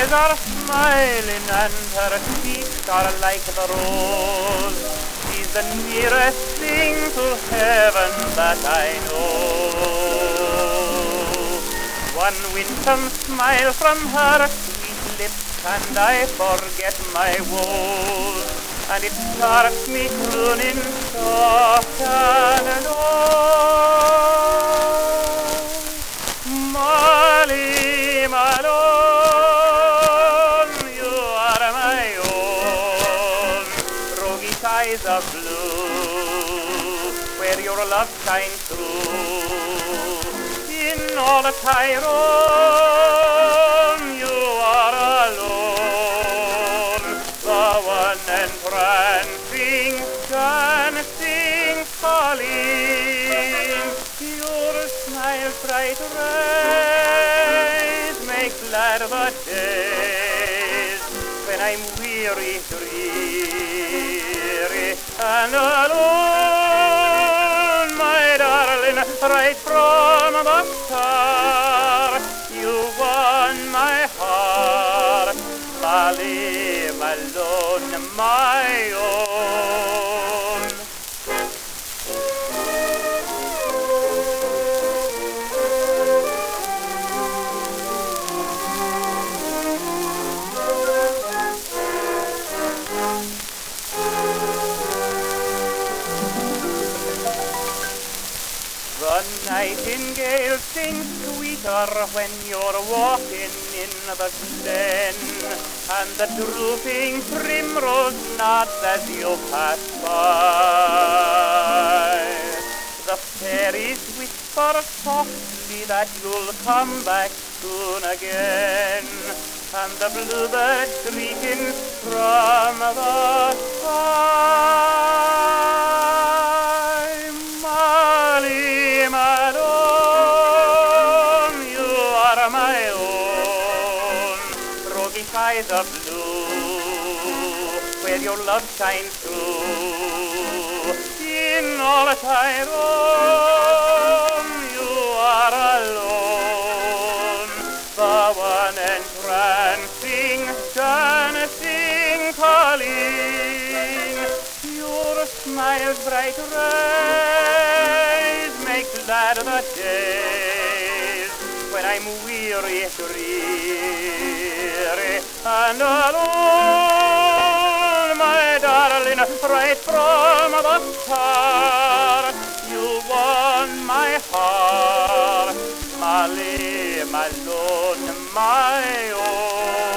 eyes are smiling and her cheeks are like the rose. She's the nearest thing to heaven that I know. One winsome smile from her sweet lips and I forget my woes, and it starts me crooning soft and low. Molly Malone, you are my own. Roguish eyes of blue, where your love shines through. In all the Tyrone, you are alone. The one entrancing, dancing Colleen. Your smile bright rays make glad the days when I'm weary, dreary, and alone, my darling, right from the start. You won my heart, Molly Malone, my own. The nightingale sings sweeter when you're walking in the glen, and the drooping primrose nods as you pass by. The fairies whisper softly that you'll come back soon again, and the bluebird shrieking from the sky. Molly Malone, you are my own. Roguish eyes of blue, where your love shines through. In all Tyrone, you are alone. The one entrancing, dancing Colleen. Your smile's bright rays make glad the days when I'm weary, dreary, and alone, my darling, right from the start. You won my heart, Molly Malone, my own.